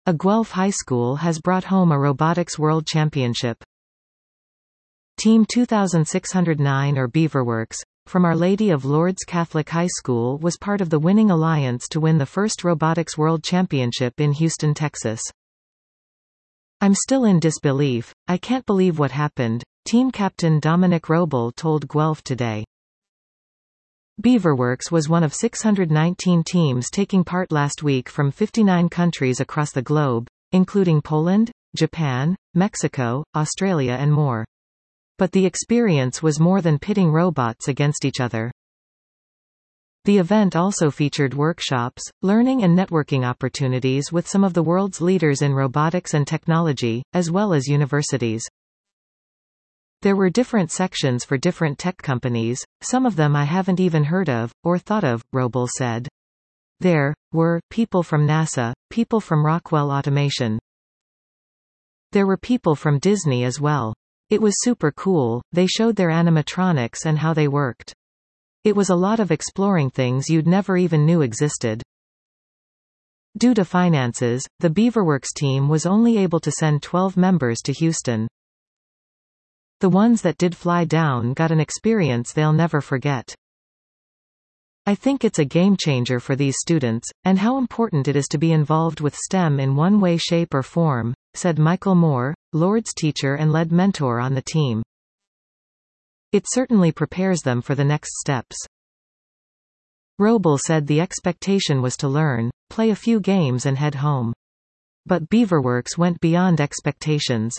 A Guelph high school has brought home a robotics world championship. Team 2609 or Beaverworks, from Our Lady of Lourdes Catholic High School was part of the winning alliance to win the first Robotics World Championship in Houston, Texas. "I'm still in disbelief. I can't believe what happened," team captain Dominic Roble told Guelph Today. Beaverworks was one of 619 teams taking part last week from 59 countries across the globe, including Poland, Japan, Mexico, Australia and more. But the experience was more than pitting robots against each other. The event also featured workshops, learning and networking opportunities with some of the world's leaders in robotics and technology, as well as universities. There were different sections for different tech companies, some of them I haven't even heard of, or thought of, Roble said. There were people from NASA, people from Rockwell Automation. There were people from Disney as well. It was super cool. They showed their animatronics and how they worked. It was a lot of exploring things you'd never even knew existed. Due to finances, the Beaverworks team was only able to send 12 members to Houston. The ones that did fly down got an experience they'll never forget. "I think it's a game changer for these students, and how important it is to be involved with STEM in one way, shape or form," said Michael Moore, Lourdes teacher and lead mentor on the team. "It certainly prepares them for the next steps." Roble said the expectation was to learn, play a few games and head home. But Beaverworks went beyond expectations.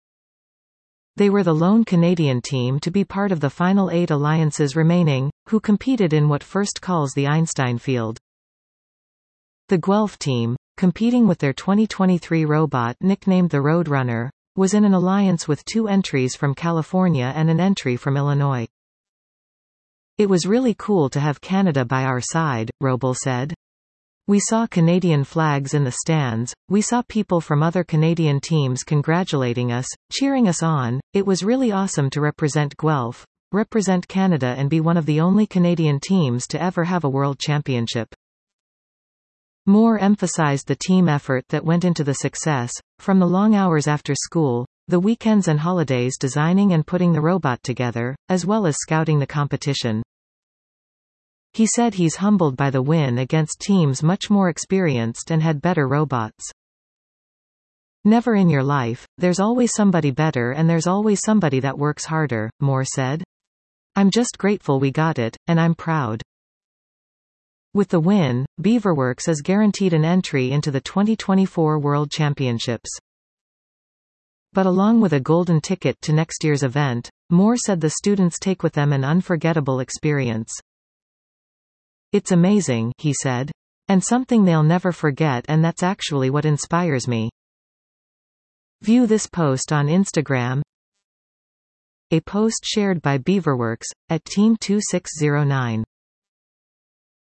They were the lone Canadian team to be part of the final 8 alliances remaining, who competed in what FIRST calls the Einstein field. The Guelph team, competing with their 2023 robot nicknamed the Roadrunner, was in an alliance with 2 entries from California and an entry from Illinois. "It was really cool to have Canada by our side," Roble said. "We saw Canadian flags in the stands, we saw people from other Canadian teams congratulating us, cheering us on. It was really awesome to represent Guelph, represent Canada and be one of the only Canadian teams to ever have a world championship." Moore emphasized the team effort that went into the success, from the long hours after school, the weekends and holidays designing and putting the robot together, as well as scouting the competition. He said he's humbled by the win against teams much more experienced and had better robots. "Never in your life, there's always somebody better and there's always somebody that works harder," Moore said. "I'm just grateful we got it, and I'm proud." With the win, Beaverworks is guaranteed an entry into the 2024 World Championships. But along with a golden ticket to next year's event, Moore said the students take with them an unforgettable experience. "It's amazing," he said. "And something they'll never forget, and that's actually what inspires me." View this post on Instagram. A post shared by Beaverworks, @Team2609.